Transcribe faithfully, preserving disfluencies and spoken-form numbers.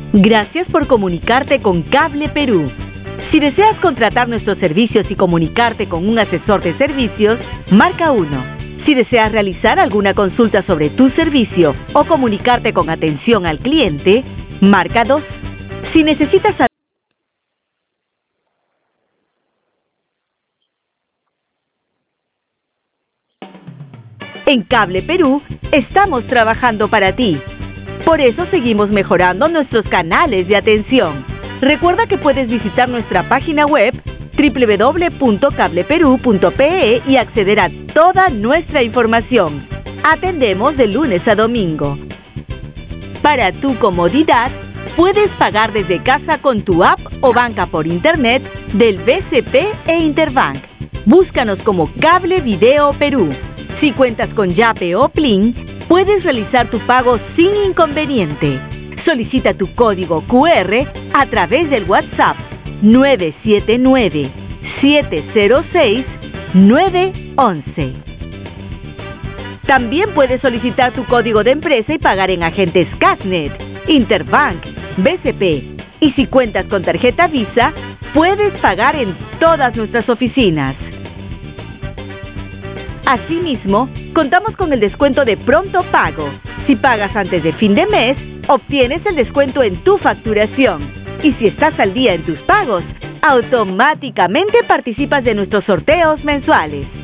Gracias por comunicarte con Cable Perú. Si deseas contratar nuestros servicios y comunicarte con un asesor de servicios, marca uno. Si deseas realizar alguna consulta sobre tu servicio o comunicarte con atención al cliente, marca dos. Si necesitas saber En Cable Perú estamos trabajando para ti. Por eso seguimos mejorando nuestros canales de atención. Recuerda que puedes visitar nuestra página web doble u doble u doble u punto cable perú punto pe e y acceder a toda nuestra información. Atendemos de lunes a domingo. Para tu comodidad, puedes pagar desde casa con tu app o banca por internet del B C P e Interbank. Búscanos como Cable Video Perú. Si cuentas con Yape o Plin, puedes realizar tu pago sin inconveniente. Solicita tu código cu erre a través del WhatsApp nueve siete nueve, siete cero seis, nueve uno uno. También puedes solicitar tu código de empresa y pagar en agentes Casnet, Interbank, B C P. Y si cuentas con tarjeta Visa, puedes pagar en todas nuestras oficinas. Asimismo, contamos con el descuento de pronto pago. Si pagas antes de fin de mes, obtienes el descuento en tu facturación. Y si estás al día en tus pagos, automáticamente participas de nuestros sorteos mensuales.